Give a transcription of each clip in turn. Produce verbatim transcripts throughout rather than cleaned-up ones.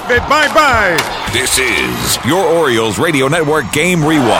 bid bye-bye. This is your Orioles Radio Network Game Rewind.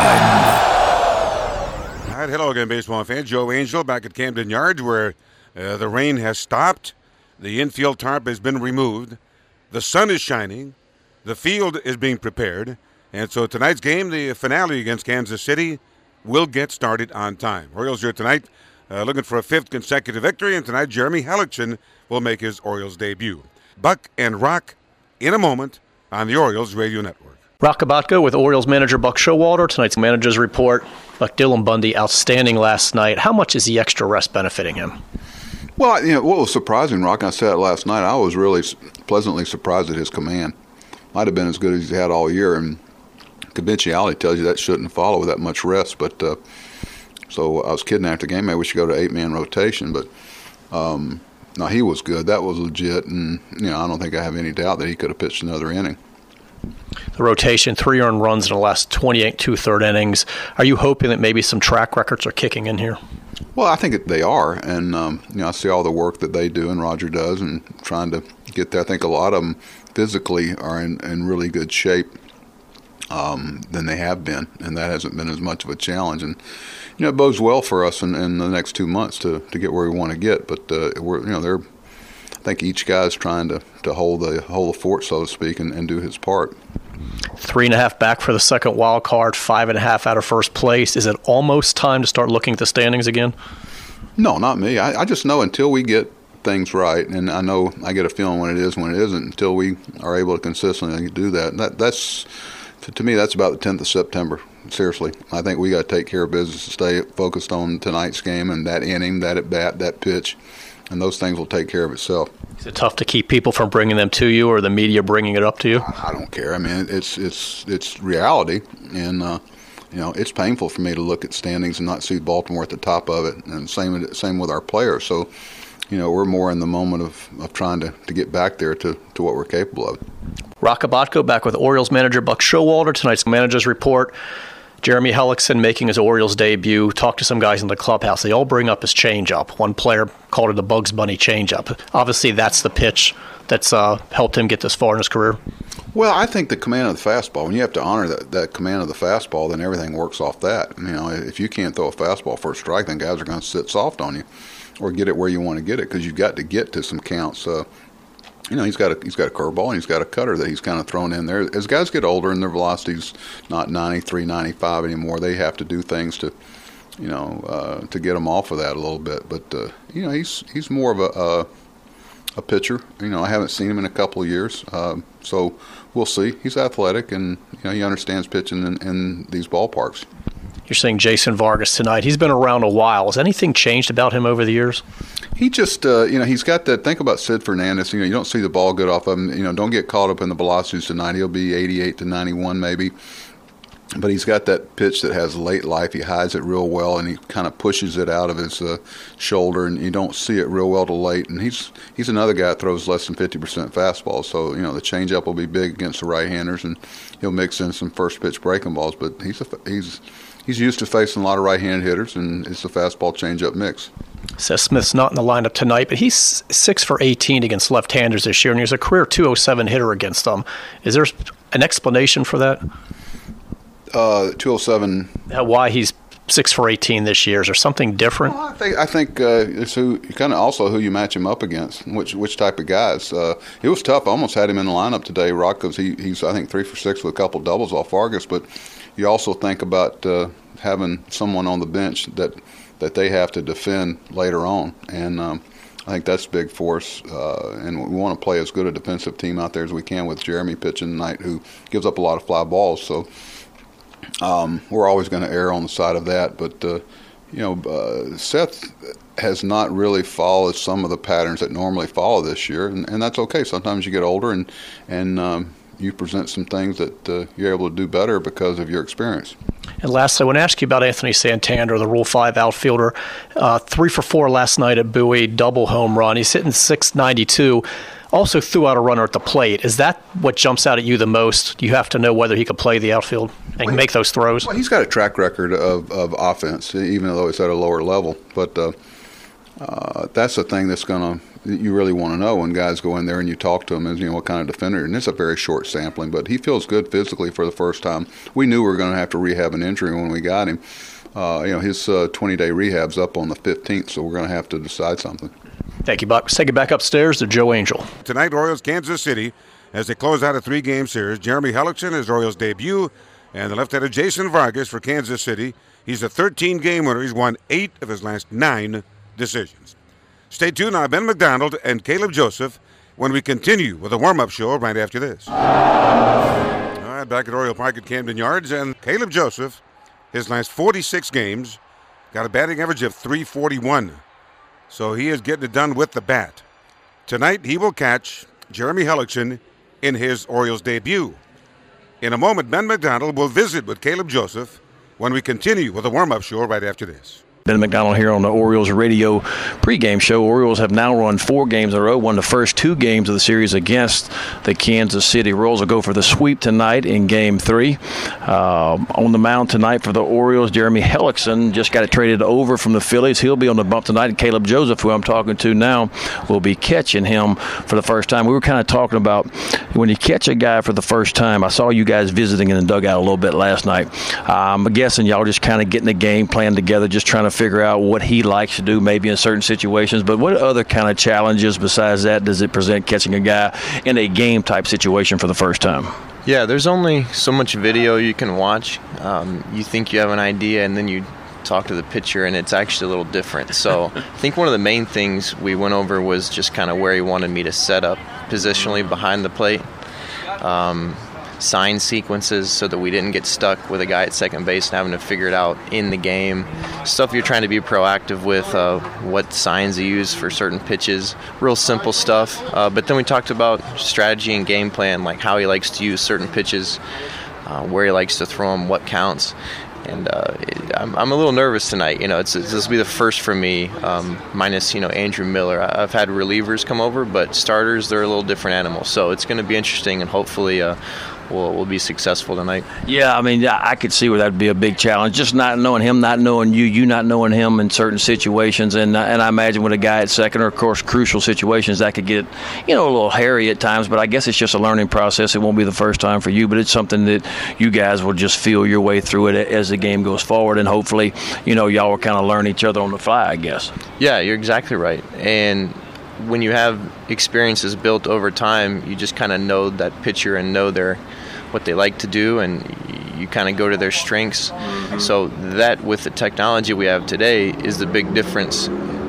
All right, hello again, baseball fans. Joe Angel back at Camden Yards, where uh, the rain has stopped. The infield tarp has been removed. The sun is shining. The field is being prepared. And so tonight's game, the finale against Kansas City, will get started on time. Orioles here tonight uh, looking for a fifth consecutive victory. And tonight, Jeremy Hellickson will make his Orioles debut. Buck and Rock in a moment on the Orioles Radio Network. Rock Kubatko with Orioles manager Buck Showalter. Tonight's manager's report. Buck, Dylan Bundy, outstanding last night. How much is the extra rest benefiting him? Well, you know, what was surprising, Rock, I said it last night, I was really pleasantly surprised at his command. Might have been as good as he's had all year, and conventionality tells you that shouldn't follow with that much rest. But uh, so I was kidding after the game, maybe we should go to eight-man rotation. But um, no, he was good. That was legit, and you know, I don't think I have any doubt that he could have pitched another inning. The rotation, three earned runs in the last twenty-eight two-third innings. Are you hoping that maybe some track records are kicking in here? Well, I think they are, and um, you know, I see all the work that they do and Roger does, and trying to get there. I think a lot of them physically are in, in really good shape um, than they have been, and that hasn't been as much of a challenge. And you know, it bodes well for us in, in the next two months to, to get where we want to get. But uh, we're, you know, they're, I think each guy's trying to, to hold the hold the fort, so to speak, and, and do his part. Three and a half back for the second wild card, five and a half out of first place. Is it almost time to start looking at the standings again? No, not me. I, I just know until we get things right, and I know I get a feeling when it is, when it isn't, until we are able to consistently do that. And that that's, to, to me, that's about the tenth of September. Seriously, I think we got to take care of business and stay focused on tonight's game and that inning, that at bat, that pitch, and those things will take care of itself. Is it tough to keep people from bringing them to you, or the media bringing it up to you? I don't care. I mean, it's it's it's reality, and uh, you know, it's painful for me to look at standings and not see Baltimore at the top of it, and same same with our players. So, you know, we're more in the moment of, of trying to, to get back there to, to what we're capable of. Rock Kubatko back with Orioles manager Buck Showalter. Tonight's manager's report. Jeremy Hellickson making his Orioles debut. Talked to some guys in the clubhouse. They all bring up his changeup. One player called it the Bugs Bunny changeup. Obviously, that's the pitch that's uh, helped him get this far in his career. Well, I think the command of the fastball, when you have to honor that, that command of the fastball, then everything works off that. You know, if you can't throw a fastball for a strike, then guys are going to sit soft on you or get it where you want to get it, because you've got to get to some counts. Uh, You know, he's got a he's got a curveball and he's got a cutter that he's kind of thrown in there. As guys get older and their velocity's not ninety-three, ninety-five anymore, they have to do things to, you know, uh, to get them off of that a little bit. But uh, you know, he's he's more of a uh, a pitcher. You know, I haven't seen him in a couple of years, uh, so we'll see. He's athletic and you know he understands pitching in, in these ballparks. You're saying Jason Vargas tonight. He's been around a while. Has anything changed about him over the years? He just, uh, you know, he's got that. Think about Sid Fernandez. You know, you don't see the ball good off of him. You know, don't get caught up in the velocities tonight. He'll be eighty-eight to ninety-one maybe. But he's got that pitch that has late life. He hides it real well, and he kind of pushes it out of his uh, shoulder, and you don't see it real well till late. And he's he's another guy that throws less than fifty percent fastball. So, you know, the changeup will be big against the right-handers, and he'll mix in some first-pitch breaking balls. But he's a, he's he's used to facing a lot of right-handed hitters, and it's a fastball changeup mix. Seth Smith's not in the lineup tonight, but he's six for eighteen against left-handers this year, and he's a career two oh seven hitter against them. Is there an explanation for that? Uh, two oh seven. Uh, why he's six for eighteen this year? Is there something different? Well, I think I think uh, it's who kind of also who you match him up against, which which type of guys. Uh, it was tough. I almost had him in the lineup today, Rock, because he, he's I think three for six with a couple doubles off Vargas. But you also think about uh, having someone on the bench that that they have to defend later on, and um, I think that's big for us. Uh, and we want to play as good a defensive team out there as we can with Jeremy pitching tonight, who gives up a lot of fly balls. So. Um, we're always going to err on the side of that, but uh, you know, uh, Seth has not really followed some of the patterns that normally follow this year, and, and that's okay. Sometimes you get older, and and um, you present some things that uh, you're able to do better because of your experience. And lastly, I want to ask you about Anthony Santander, the Rule five outfielder. Uh, three for four last night at Bowie, double home run. He's hitting six ninety-two. Also threw out a runner at the plate. Is that what jumps out at you the most? You have to know whether he could play the outfield and well, make those throws. Well, he's got a track record of, of offense, even though it's at a lower level. But uh, uh, that's the thing that's going to that you really want to know when guys go in there and you talk to them is, you know, what kind of defender. And it's a very short sampling, but he feels good physically for the first time. We knew we were going to have to rehab an injury when we got him. Uh, you know, his uh, twenty-day rehab's up on the fifteenth, so we're going to have to decide something. Thank you, Buck. Let's take it back upstairs to Joe Angel. Tonight, Orioles, Kansas City, as they close out a three-game series. Jeremy Hellickson is Orioles' debut, and the left-hander Jason Vargas for Kansas City. He's a thirteen-game winner. He's won eight of his last nine decisions. Stay tuned now, Ben McDonald and Caleb Joseph, when we continue with a warm-up show right after this. All right, back at Oriole Park at Camden Yards, and Caleb Joseph, his last forty-six games, got a batting average of three forty-one. So he is getting it done with the bat. Tonight, he will catch Jeremy Hellickson in his Orioles debut. In a moment, Ben McDonald will visit with Caleb Joseph when we continue with a warm-up show right after this. Ben McDonald here on the Orioles radio pregame show. Orioles have now run four games in a row, won the first two games of the series against the Kansas City Royals. Will go for the sweep tonight in game three. Uh, on the mound tonight for the Orioles, Jeremy Hellickson just got it traded over from the Phillies. He'll be on the bump tonight, and Caleb Joseph, who I'm talking to now, will be catching him for the first time. We were kind of talking about when you catch a guy for the first time. I saw you guys visiting in the dugout a little bit last night. I'm guessing y'all just kind of getting the game plan together, just trying to figure out what he likes to do maybe in certain situations. But what other kind of challenges besides that does it present catching a guy in a game type situation for the first time? Yeah, there's only so much video you can watch. Um, you think you have an idea, and then you talk to the pitcher, and it's actually a little different. So I think one of the main things we went over was just kind of where he wanted me to set up positionally behind the plate. Um, sign sequences so that we didn't get stuck with a guy at second base and having to figure it out in the game. Stuff you're trying to be proactive with, uh, what signs to use for certain pitches, real simple stuff. Uh, but then we talked about strategy and game plan, like how he likes to use certain pitches, uh, where he likes to throw them, what counts. And uh, it, I'm, I'm a little nervous tonight. You know, it's, it's, this will be the first for me, um, minus, you know, Andrew Miller. I, I've had relievers come over, but starters, they're a little different animals. So it's going to be interesting, and hopefully uh, we'll, we'll be successful tonight. Yeah, I mean, I could see where that would be a big challenge. Just not knowing him, not knowing you, you not knowing him in certain situations. And, and I imagine with a guy at second, or, of course, crucial situations, that could get, you know, a little hairy at times. But I guess it's just a learning process. It won't be the first time for you, but it's something that you guys will just feel your way through it as the game goes forward, and hopefully, you know, y'all will kind of learn each other on the fly, I guess. Yeah, you're exactly right. And when you have experiences built over time, you just kind of know that pitcher and know their what they like to do, and you kind of go to their strengths. Mm-hmm. So that, with the technology we have today, is the big difference.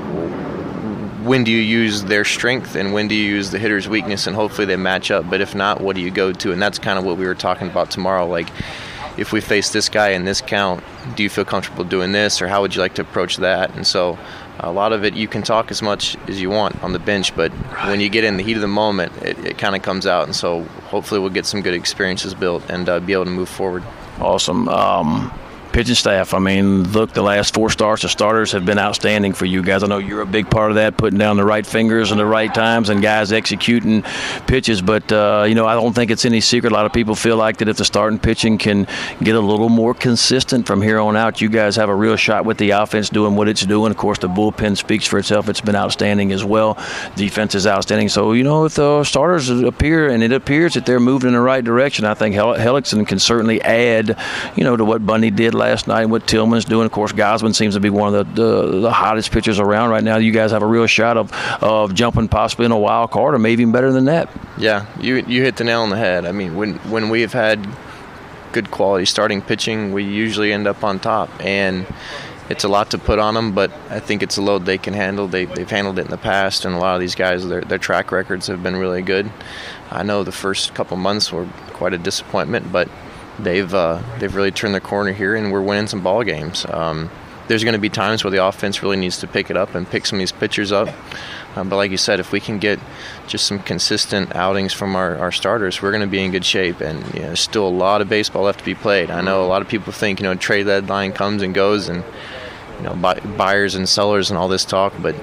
When do you use their strength, and when do you use the hitter's weakness, and hopefully they match up. But if not, what do you go to? And that's kind of what we were talking about tomorrow. Like, if we face this guy in this count, do you feel comfortable doing this, or how would you like to approach that? And so a lot of it, you can talk as much as you want on the bench, but when you get in the heat of the moment, it, it kind of comes out. And so hopefully we'll get some good experiences built and uh, be able to move forward. Awesome. Um, pitching staff, I mean, look, the last four starts, the starters have been outstanding for you guys. I know you're a big part of that, putting down the right fingers and the right times, and guys executing pitches. But, uh, you know, I don't think it's any secret. A lot of people feel like that if the starting pitching can get a little more consistent from here on out, you guys have a real shot with the offense doing what it's doing. Of course, the bullpen speaks for itself. It's been outstanding as well. Defense is outstanding. So, you know, if the starters appear, and it appears that they're moving in the right direction, I think Hel- Hellickson can certainly add, you know, to what Bundy did last night and what Tillman's doing. Of course, Gosman seems to be one of the, the, the hottest pitchers around right now. You guys have a real shot of, of jumping possibly in a wild card, or maybe even better than that. Yeah, you you hit the nail on the head. I mean, when when we've had good quality starting pitching, we usually end up on top, and it's a lot to put on them, but I think it's a load they can handle. They, they've handled it in the past, and a lot of these guys, their, their track records have been really good. I know the first couple months were quite a disappointment, but they've uh, they've really turned the corner here, and we're winning some ball games. Um, there's going to be times where the offense really needs to pick it up and pick some of these pitchers up. Um, but like you said, if we can get just some consistent outings from our, our starters, we're going to be in good shape. And you know, there's still a lot of baseball left to be played. I know a lot of people think, you know, trade deadline comes and goes, and you know, buy, buyers and sellers and all this talk, but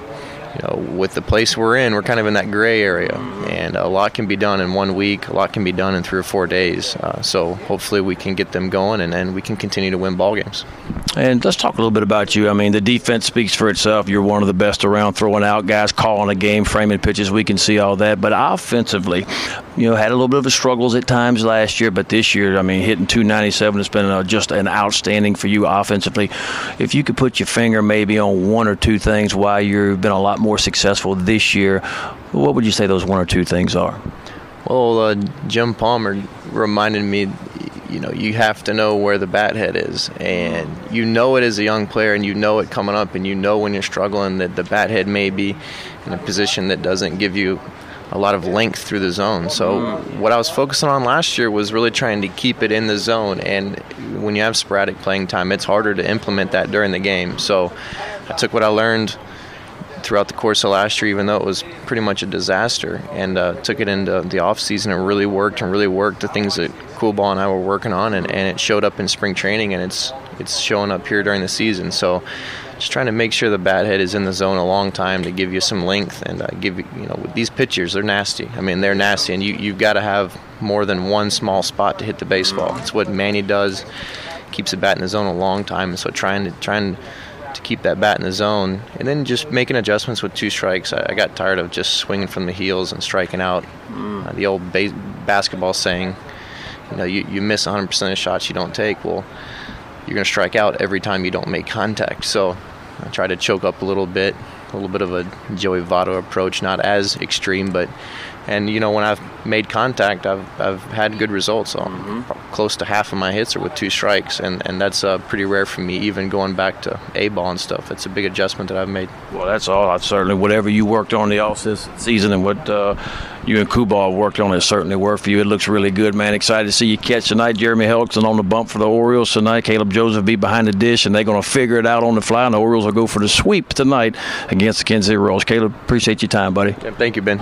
you know, with the place we're in, we're kind of in that gray area, and a lot can be done in one week. A lot can be done in three or four days. Uh, so hopefully we can get them going, and then we can continue to win ball games. And let's talk a little bit about you. I mean, the defense speaks for itself. You're one of the best around, throwing out guys, calling a game, framing pitches. We can see all that. But offensively, you know, had a little bit of a struggles at times last year, but this year, I mean, hitting two ninety-seven has been uh, just an outstanding for you offensively. If you could put your finger maybe on one or two things why you've been a lot more successful this year, what would you say those one or two things are? Well, uh, Jim Palmer reminded me, you know, you have to know where the bat head is, and you know it as a young player, and you know it coming up, and you know when you're struggling that the bat head may be in a position that doesn't give you a lot of length through the zone. So what I was focusing on last year was really trying to keep it in the zone, and when you have sporadic playing time, it's harder to implement that during the game. So I took what I learned throughout the course of last year, even though it was pretty much a disaster, and uh, took it into the off season and really worked and really worked the things that Cool Ball and I were working on, and, and it showed up in spring training, and it's it's showing up here during the season. So just trying to make sure the bat head is in the zone a long time to give you some length, and uh, give you, you know, with these pitchers, they're nasty. I mean, they're nasty, and you, you've got to have more than one small spot to hit the baseball. It's what Manny does, keeps the bat in the zone a long time, and so trying to trying to keep that bat in the zone, and then just making adjustments with two strikes. I, I got tired of just swinging from the heels and striking out. Uh, the old base, basketball saying, you know, you, you miss one hundred percent of shots you don't take. Well, you're going to strike out every time you don't make contact. So I try to choke up a little bit, a little bit of a Joey Votto approach, not as extreme, but, and you know, when I've made contact, I've I've had good results. So mm-hmm. Close to half of my hits are with two strikes, and, and that's uh, pretty rare for me, even going back to A-ball and stuff. It's a big adjustment that I've made. Well, that's all. I've certainly, whatever you worked on the off-season and what uh, you and Kubal worked on, it certainly worked for you. It looks really good, man. Excited to see you catch tonight. Jeremy Hellickson on the bump for the Orioles tonight. Caleb Joseph be behind the dish, and they're going to figure it out on the fly, and the Orioles will go for the sweep tonight against the Kansas City Royals. Caleb, appreciate your time, buddy. Yeah, thank you, Ben.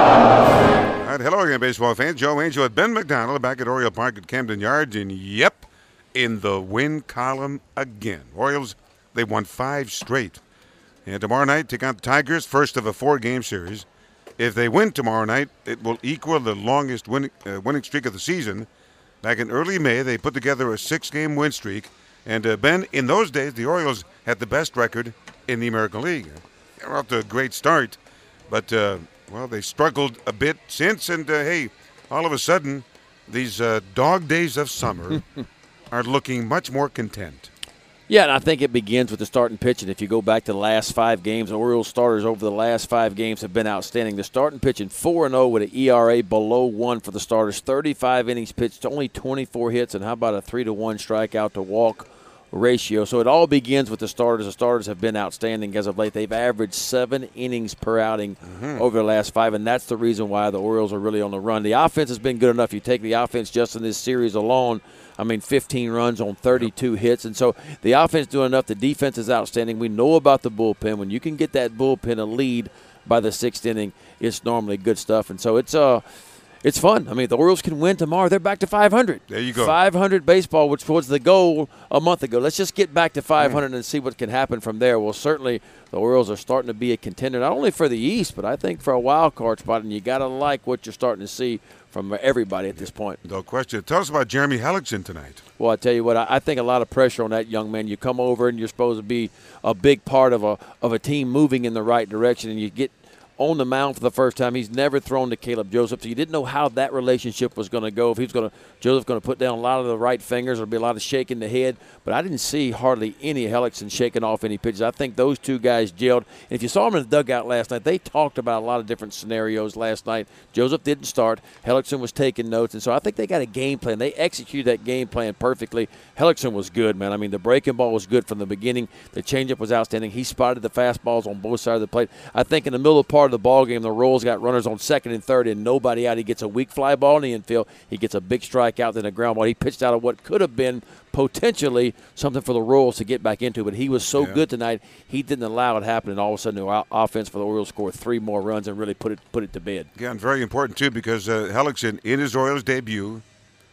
All right, hello again, baseball fans. Joe Angel at Ben McDonald back at Oriole Park at Camden Yards, and yep, in the win column again. Orioles, they won five straight. And tomorrow night, take on the Tigers, first of a four-game series. If they win tomorrow night, it will equal the longest win, uh, winning streak of the season. Back in early May, they put together a six-game win streak. And, uh, Ben, in those days, the Orioles had the best record in the American League. They were off to a great start, but... Uh, Well, they struggled a bit since, and, uh, hey, all of a sudden, these uh, dog days of summer are looking much more content. Yeah, and I think it begins with the starting pitching. If you go back to the last five games, the Orioles starters over the last five games have been outstanding. The starting pitching, four and oh with an E R A below one for the starters, thirty-five innings pitched, only twenty-four hits, and how about a three to one strikeout to walk ratio. So it all begins with the starters. The starters have been outstanding as of late. They've averaged seven innings per outing mm-hmm. over the last five, and that's the reason why the Orioles are really on the run. The offense has been good enough. You take the offense just in this series alone, I mean, fifteen runs on thirty-two yep. hits, and so the offense doing enough. The defense is outstanding. We know about the bullpen. When you can get that bullpen a lead by the sixth inning, it's normally good stuff, and so it's uh It's fun. I mean, if the Orioles can win tomorrow, they're back to five hundred. There you go. five hundred baseball, which was the goal a month ago. Let's just get back to five hundred mm. and see what can happen from there. Well, certainly the Orioles are starting to be a contender, not only for the East, but I think for a wild card spot, and you got to like what you're starting to see from everybody at this point. No question. Tell us about Jeremy Hellickson tonight. Well, I tell you what, I, I think a lot of pressure on that young man. You come over and you're supposed to be a big part of a of a team moving in the right direction, and you get on the mound for the first time. He's never thrown to Caleb Joseph, so you didn't know how that relationship was going to go. If he was going to, Joseph going to put down a lot of the right fingers, there'll be a lot of shaking the head. But I didn't see hardly any Hellickson shaking off any pitches. I think those two guys gelled. And if you saw them in the dugout last night, they talked about a lot of different scenarios last night. Joseph didn't start. Hellickson was taking notes, and so I think they got a game plan. They executed that game plan perfectly. Hellickson was good, man. I mean, the breaking ball was good from the beginning. The changeup was outstanding. He spotted the fastballs on both sides of the plate. I think in the middle part of the ball game, the Royals got runners on second and third and nobody out. He gets a weak fly ball in the infield. He gets a big strikeout, then a ground ball. He pitched out of what could have been potentially something for the Royals to get back into, but he was so yeah. good tonight, he didn't allow it happen, and all of a sudden the offense for the Orioles scored three more runs and really put it put it to bed. Yeah, and very important, too, because uh, Hellickson, in his Orioles debut,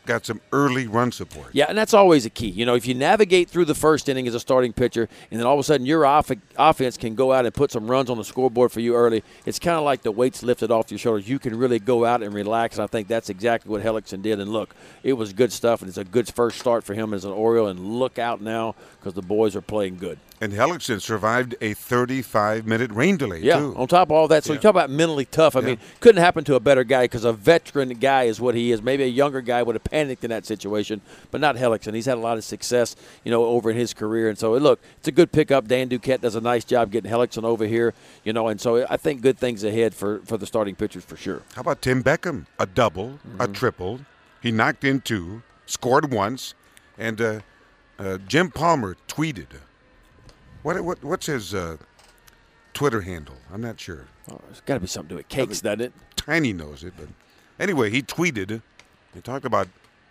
got some early run support. Yeah, and that's always a key. You know, if you navigate through the first inning as a starting pitcher, and then all of a sudden your off- offense can go out and put some runs on the scoreboard for you early, it's kind of like the weight's lifted off your shoulders. You can really go out and relax, and I think that's exactly what Hellickson did. And look, it was good stuff, and it's a good first start for him as an Oriole, and look out now because the boys are playing good. And Hellickson survived a thirty-five minute rain delay, yeah, too. on top of all that, so Yeah. you talk about mentally tough. I Yeah. mean, couldn't happen to a better guy because a veteran guy is what he is. Maybe a younger guy would have panicked in that situation, but not Hellickson. He's had a lot of success, you know, over in his career. And so, look, it's a good pickup. Dan Duquette does a nice job getting Hellickson over here, you know, and so I think good things ahead for, for the starting pitchers for sure. How about Tim Beckham? A double, Mm-hmm. a triple. He knocked in two, scored once, and uh, uh, Jim Palmer tweeted. What, what What's his uh, Twitter handle? I'm not sure. Oh, there's got to be something to it. Cakes, doesn't it? Tiny knows it, but anyway, he tweeted. He talked about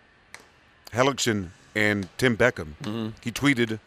Hellickson and Tim Beckham. Mm-hmm. He tweeted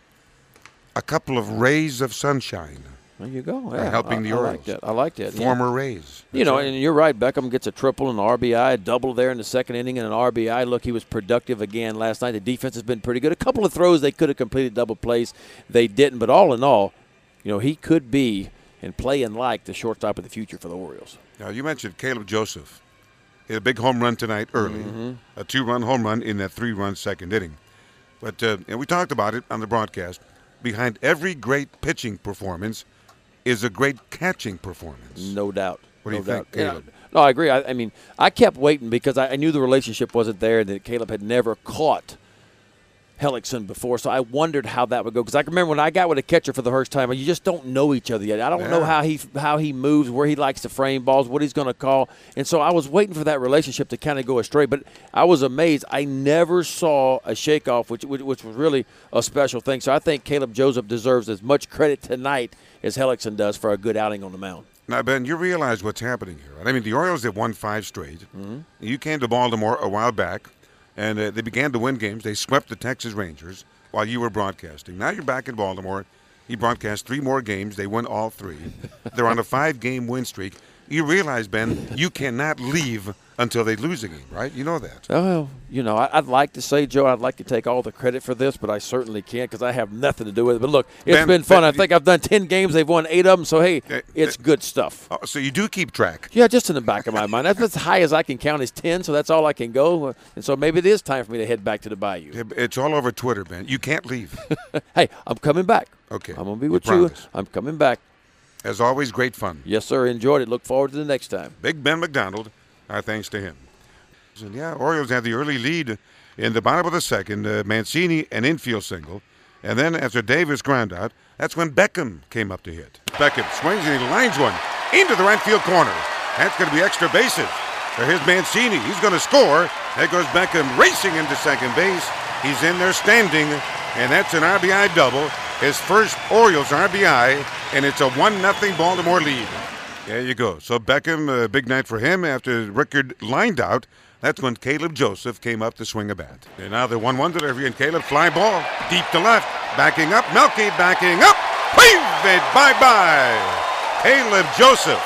a couple of rays of sunshine. There you go. Are Yeah, helping I, the I Orioles. like that. I like that. Yeah. Former Rays. You know, That's right. and you're right. Beckham gets a triple and an R B I, a double there in the second inning and an R B I. Look, he was productive again last night. The defense has been pretty good. A couple of throws they could have completed double plays. They didn't. But all in all, you know, he could be and playing like the shortstop of the future for the Orioles. Now, you mentioned Caleb Joseph. He had a big home run tonight early, Mm-hmm. a two-run home run in that three-run second inning. But uh, and we talked about it on the broadcast. Behind every great pitching performance is a great catching performance. No doubt. What do no you think, doubt. Yeah. Caleb? No, I agree. I, I mean, I kept waiting because I, I knew the relationship wasn't there and that Caleb had never caught Hellickson before, so I wondered how that would go. Because I can remember when I got with a catcher for the first time, you just don't know each other yet. I don't Yeah. know how he how he moves, where he likes to frame balls, what he's going to call. And so I was waiting for that relationship to kind of go astray. But I was amazed. I never saw a shakeoff, which, which which was really a special thing. So I think Caleb Joseph deserves as much credit tonight as Hellickson does for a good outing on the mound. Now, Ben, you realize what's happening here, right? I mean, the Orioles have won five straight. Mm-hmm. You came to Baltimore a while back, and uh, they began to win games. They swept the Texas Rangers while you were broadcasting. Now you're back in Baltimore. You broadcast three more games. They won all three. They're on a five-game win streak. You realize, Ben, you cannot leave until they lose a game, right? You know that. Oh, you know, I- I'd like to say, Joe, I'd like to take all the credit for this, but I certainly can't because I have nothing to do with it. But look, it's Ben, been fun. Ben, I think I've done ten games. They've won eight of them. So, hey, Uh, it's good stuff. Oh, so you do keep track. Yeah, just in the back of my mind. That's as high as I can count is ten, so that's all I can go. And so maybe it is time for me to head back to the Bayou. It's all over Twitter, Ben. You can't leave. Hey, I'm coming back. Okay. I'm going to be You with you. promise. I'm coming back. As always, great fun. Yes, sir. Enjoyed it. Look forward to the next time. Big Ben McDonald, our thanks to him. And yeah, Orioles had the early lead in the bottom of the second. Uh, Mancini, an infield single. And then after Davis ground out, that's when Beckham came up to hit. Beckham swings and he lines one into the right field corner. That's going to be extra bases. So here's Mancini. He's going to score. There goes Beckham racing into second base. He's in there standing, and that's an R B I double. His first Orioles R B I, and it's a one nothing Baltimore lead. There you go. So Beckham, a big night for him after Rickard lined out. That's when Caleb Joseph came up to swing a bat. And now the one one delivery, and Caleb fly ball deep to left. Backing up, Melky backing up. Wave it bye-bye. Caleb Joseph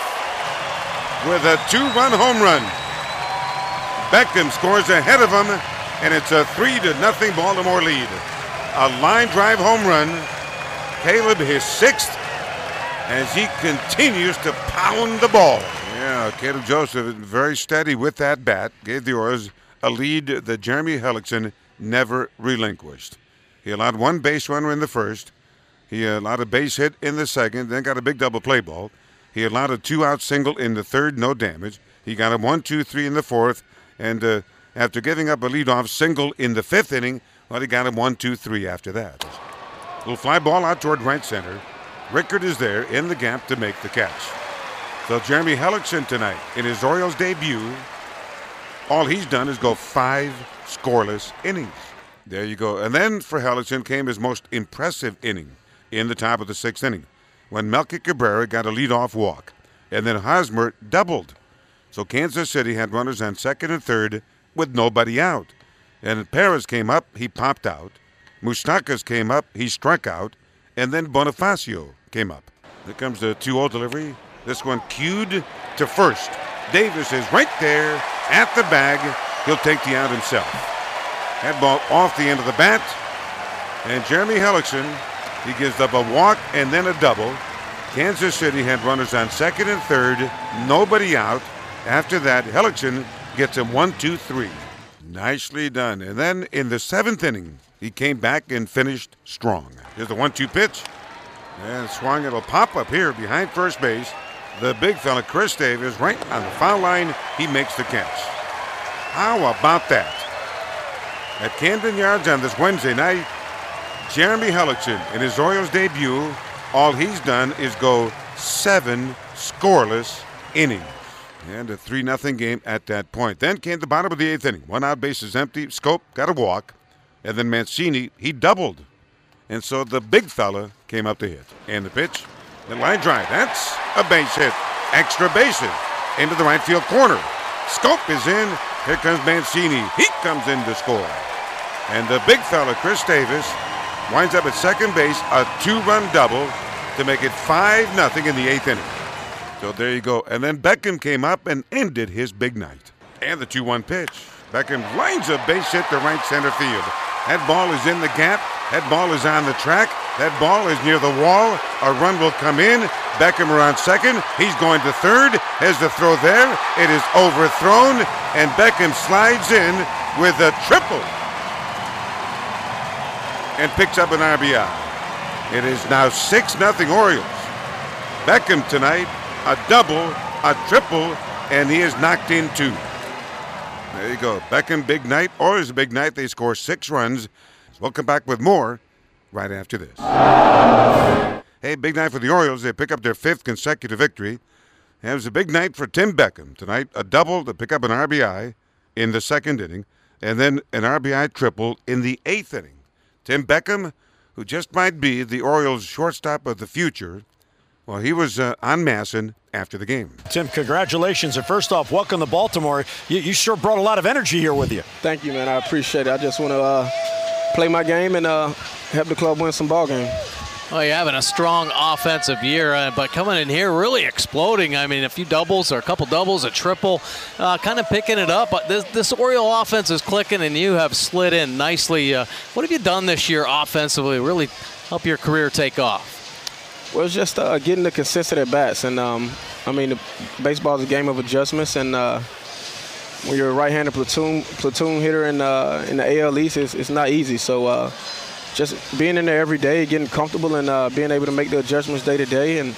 with a two-run home run. Beckham scores ahead of him, and it's a three to nothing Baltimore lead. A line drive home run. Caleb his sixth as he continues to pound the ball. Yeah, Caleb Joseph very steady with that bat. Gave the Orioles a lead that Jeremy Hellickson never relinquished. He allowed one base runner in the first. He allowed a base hit in the second, then got a big double play ball. He allowed a two-out single in the third, no damage. He got a one, two, three in the fourth, and uh, after giving up a leadoff single in the fifth inning, well, he got a one, two, three after that. Little fly ball out toward right center. Rickard is there in the gap to make the catch. So Jeremy Hellickson tonight, in his Orioles debut, all he's done is go five scoreless innings. There you go. And then for Hellickson came his most impressive inning in the top of the sixth inning, when Melky Cabrera got a leadoff walk, and then Hosmer doubled. So Kansas City had runners on second and third with nobody out. And Perez came up, he popped out. Moustakas came up, he struck out. And then Bonifacio came up. Here comes the two oh delivery. This one cued to first. Davis is right there at the bag. He'll take the out himself. That ball off the end of the bat. And Jeremy Hellickson, he gives up a walk and then a double. Kansas City had runners on second and third, nobody out. After that, Hellickson gets him one, two, three. Nicely done. And then in the seventh inning, he came back and finished strong. Here's the one two pitch. And swung. It'll pop up here behind first base. The big fella, Chris Davis, right on the foul line. He makes the catch. How about that? At Camden Yards on this Wednesday night, Jeremy Hellickson, in his Orioles debut, all he's done is go seven scoreless innings. And a three nothing game at that point. Then came the bottom of the eighth inning. One out, bases empty. Scope got a walk. And then Mancini, he doubled. And so the big fella came up to hit. And the pitch, the line drive. That's a base hit. Extra bases into the right field corner. Scope is in. Here comes Mancini. He comes in to score. And the big fella, Chris Davis, winds up at second base, a two-run double to make it five nothing in the eighth inning. So there you go. And then Beckham came up and ended his big night. And the two one pitch. Beckham lines a base hit to right center field. That ball is in the gap. That ball is on the track. That ball is near the wall. A run will come in. Beckham around second. He's going to third. Has the throw there. It is overthrown. And Beckham slides in with a triple. And picks up an R B I. It is now six nothing Orioles. Beckham tonight, a double, a triple, and he is knocked in two. There you go. Beckham, big night. Orioles, a big night. They score six runs. We'll come back with more right after this. Hey, big night for the Orioles. They pick up their fifth consecutive victory. It was a big night for Tim Beckham tonight. A double to pick up an R B I in the second inning, and then an R B I triple in the eighth inning. Tim Beckham, who just might be the Orioles' shortstop of the future, well, he was uh, on Masson after the game. Tim, congratulations. And first off, welcome to Baltimore. You, you sure brought a lot of energy here with you. Thank you, man. I appreciate it. I just want to uh, play my game and uh, help the club win some ball games. Well, you're having a strong offensive year, uh, but coming in here really exploding. I mean, a few doubles or a couple doubles, a triple, uh, kind of picking it up. But this, this Oriole offense is clicking, and you have slid in nicely. Uh, what have you done this year offensively to really help your career take off? Well, it's just uh, getting the consistent at-bats. And, um, I mean, baseball is a game of adjustments. And uh, when you're a right-handed platoon platoon hitter in, uh, in the A L East, it's, it's not easy. So, uh, just being in there every day, getting comfortable, and uh, being able to make the adjustments day to day, and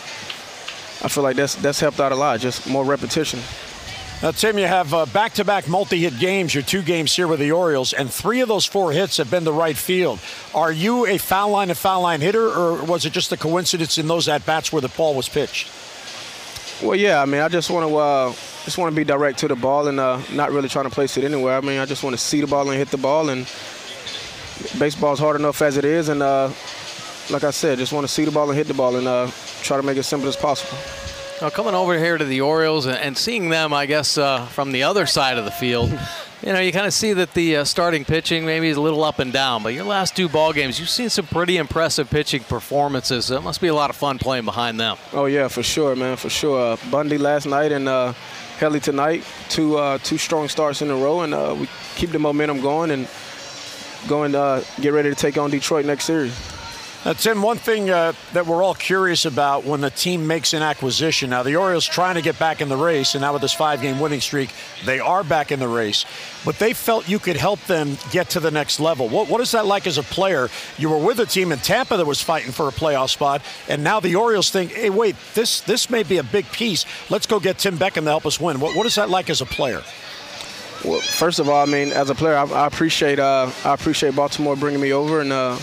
I feel like that's that's helped out a lot. Just more repetition. Now, Tim, you have uh, back-to-back multi-hit games. Your two games here with the Orioles, and three of those four hits have been to right field. Are you a foul line and foul line hitter, or was it just a coincidence in those at bats where the ball was pitched? Well, yeah. I mean, I just want to uh, just want to be direct to the ball and uh, not really trying to place it anywhere. I mean, I just want to see the ball and hit the ball, and baseball's hard enough as it is, and uh, like I said, just want to see the ball and hit the ball and uh, try to make it as simple as possible. Now, coming over here to the Orioles and, and seeing them, I guess, uh, from the other side of the field, you know, you kind of see that the uh, starting pitching maybe is a little up and down, but your last two ball games, you've seen some pretty impressive pitching performances. So it must be a lot of fun playing behind them. Oh, yeah, for sure, man, for sure. Uh, Bundy last night and uh, Helly tonight, two, uh, two strong starts in a row, and uh, we keep the momentum going and going to uh, get ready to take on Detroit next series. Now, Tim, one thing uh, that we're all curious about when the team makes an acquisition. Now, the Orioles trying to get back in the race, and now with this five-game winning streak, they are back in the race. But they felt you could help them get to the next level. What, what is that like as a player? You were with a team in Tampa that was fighting for a playoff spot, and now the Orioles think, hey, wait, this this may be a big piece. Let's go get Tim Beckham to help us win. What, what is that like as a player? Well, first of all, I mean, as a player, I, I appreciate uh, I appreciate Baltimore bringing me over, and uh,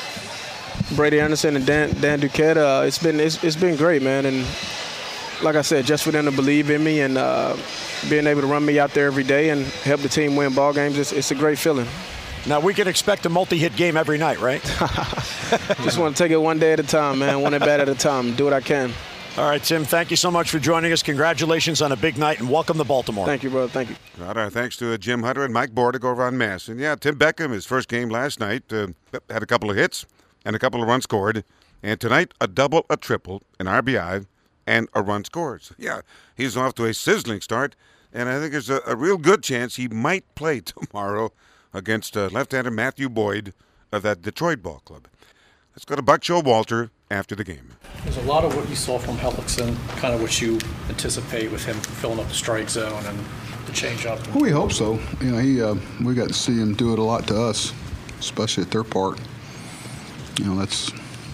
Brady Anderson and Dan, Dan Duquette. Uh, it's been it's, it's been great, man. And like I said, just for them to believe in me and uh, being able to run me out there every day and help the team win ball games, it's, it's a great feeling. Now, we can expect a multi-hit game every night, right? Just want to take it one day at a time, man. One at bat at a time. Do what I can. All right, Tim, thank you so much for joining us. Congratulations on a big night, and welcome to Baltimore. Thank you, brother. Thank you. Right, our thanks to uh, Jim Hunter and Mike Bordick over on Masson. Yeah, Tim Beckham, his first game last night, uh, had a couple of hits and a couple of runs scored. And tonight, a double, a triple, an R B I, and a run scored. So, yeah, he's off to a sizzling start, and I think there's a, a real good chance he might play tomorrow against uh, left-hander Matthew Boyd of that Detroit ball club. Let's go to Buck Showalter after the game. There's a lot of what you saw from Hellickson, kind of what you anticipate with him filling up the strike zone and the changeup. Well, we hope so. You know, he uh, we got to see him do it a lot to us, especially at their park. You know, that's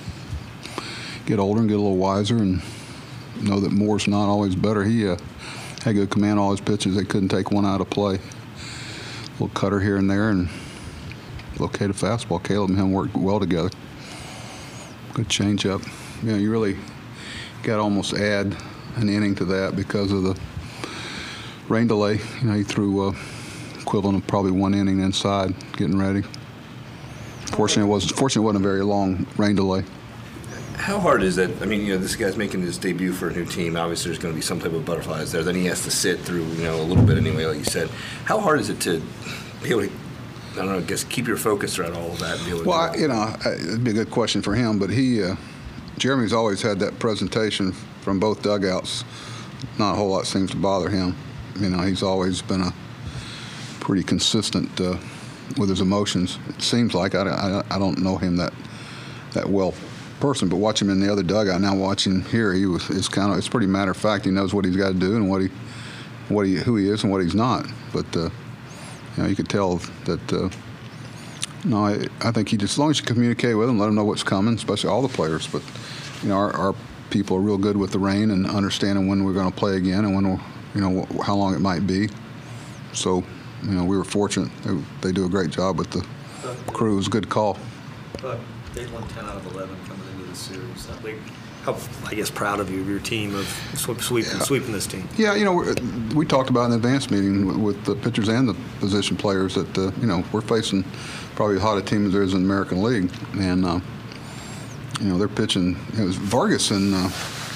get older and get a little wiser and know that more's not always better. He uh, had good command all his pitches. They couldn't take one out of play. A little cutter here and there and located fastball. Caleb and him worked well together. Good changeup. You know, you really got to almost add an inning to that because of the rain delay. You know, he threw uh, equivalent of probably one inning inside, getting ready. Fortunately, it wasn't. Fortunately, it wasn't a very long rain delay. How hard is that? I mean, you know, this guy's making his debut for a new team. Obviously, there's going to be some type of butterflies there. Then he has to sit through, you know, a little bit anyway, like you said. How hard is it to be able to, I don't know, I guess keep your focus throughout all of that? And be able to well, I, you know, it'd be a good question for him, but he, uh, Jeremy's always had that presentation from both dugouts. Not a whole lot seems to bother him. You know, he's always been a pretty consistent uh, with his emotions. It seems like I, I, I don't know him that that well person, but watch him in the other dugout now. Watching here, he was it's kind of it's pretty matter of fact. He knows what he's got to do and what he what he who he is and what he's not. But uh, you know, you could tell that. Uh, no, I, I think he just as long as you communicate with him, let him know what's coming, especially all the players. But you know, our, our people are real good with the rain and understanding when we're going to play again and when we're, you know, how long it might be. So, you know, we were fortunate. They, they do a great job with the crew. It was a good call. But they won ten out of eleven coming into the series. That big, how, I guess, proud of you, of your team, of sweep, sweeping, sweeping this team. Yeah, you know, we're, we talked about in the advance meeting with the pitchers and the position players that, uh, you know, we're facing probably as hot a team as there is in the American League. And, uh, you know, they're pitching. It was Vargas and uh,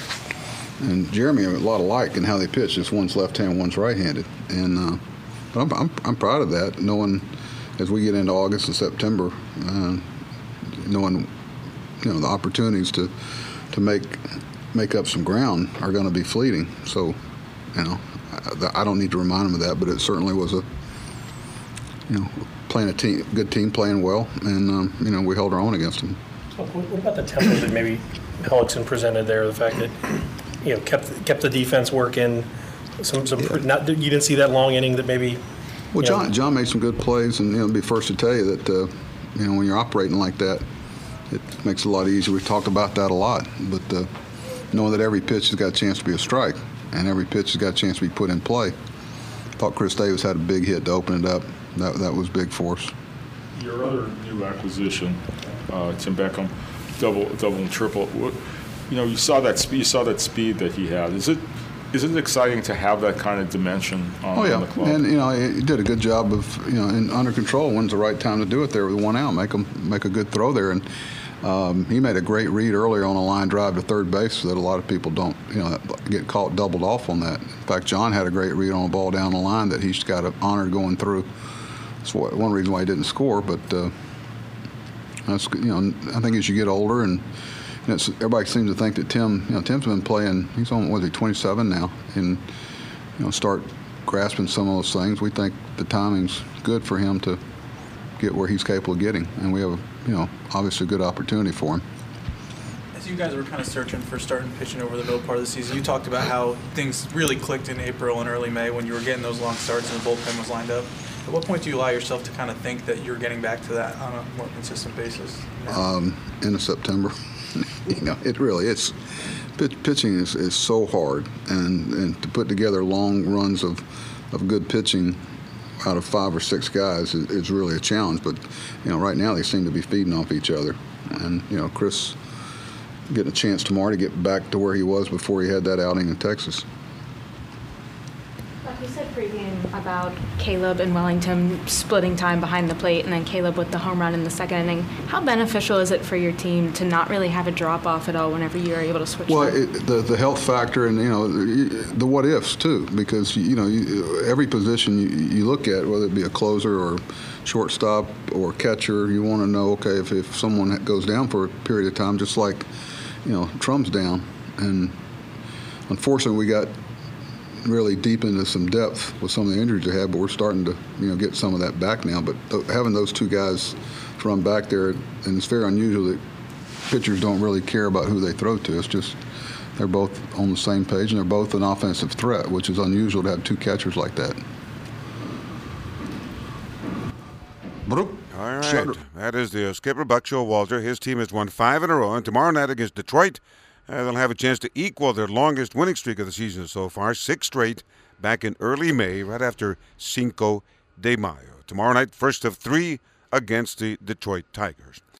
and Jeremy are a lot alike in how they pitch. Just one's left-handed, one's right-handed. And uh, but I'm, I'm I'm proud of that. Knowing as we get into August and September, uh, knowing you know the opportunities to to make make up some ground are going to be fleeting. So, you know, I, I don't need to remind them of that. But it certainly was a you know playing a team, good team, playing well, and um, you know we held our own against them. What about the tempo that maybe Hellickson presented there? The fact that you know kept kept the defense working. Some some yeah. not you didn't see that long inning that maybe. Well, John know. John made some good plays, and you know, I'll be first to tell you that uh, you know when you're operating like that, it makes it a lot easier. We've talked about that a lot, but uh, knowing that every pitch has got a chance to be a strike, and every pitch has got a chance to be put in play. I thought Chris Davis had a big hit to open it up. That that was big for us. Your other new acquisition, uh, Tim Beckham, double, double and triple. What, you know, you saw that speed. You saw that speed that he had. Is it, is it exciting to have that kind of dimension on, oh, yeah. on the club? And you know, he did a good job of you know, in, under control. When's the right time to do it there with one out? Make him make a good throw there, and um, he made a great read earlier on a line drive to third base that a lot of people don't, you know, get caught doubled off on that. In fact, John had a great read on a ball down the line that he's got an honor going through. That's one reason why he didn't score, but uh, that's you know I think as you get older and, and it's, everybody seems to think that Tim you know Tim's been playing he's on what is he twenty-seven now and you know start grasping some of those things. We think the timing's good for him to get where he's capable of getting, and we have you know obviously a good opportunity for him. As you guys were kind of searching for starting pitching over the middle part of the season, you talked about how things really clicked in April and early May when you were getting those long starts and the bullpen was lined up. At what point do you allow yourself to kind of think that you're getting back to that on a more consistent basis? Um, end of September. you know, it really it's pitch, pitching is, is so hard, and, and to put together long runs of, of good pitching out of five or six guys is, is really a challenge. But you know, right now they seem to be feeding off each other, and you know, Chris getting a chance tomorrow to get back to where he was before he had that outing in Texas. You said pregame about Caleb and Wellington splitting time behind the plate and then Caleb with the home run in the second inning. How beneficial is it for your team to not really have a drop-off at all whenever you are able to switch Well, them? it, the, the health factor and, you know, the what-ifs, too, because, you know, you, every position you, you look at, whether it be a closer or shortstop or catcher, you want to know, okay, if, if someone goes down for a period of time, just like, you know, Trum's down. And unfortunately, we got – really deep into some depth with some of the injuries they had, but we're starting to, you know, get some of that back now. But th- having those two guys from back there, and it's very unusual that pitchers don't really care about who they throw to. It's just they're both on the same page, and they're both an offensive threat, which is unusual to have two catchers like that. All right. That is the skipper, Buck Showalter. His team has won five in a row, and tomorrow night against Detroit, uh, they'll have a chance to equal their longest winning streak of the season so far, six straight, back in early May, right after Cinco de Mayo. Tomorrow night, first of three against the Detroit Tigers.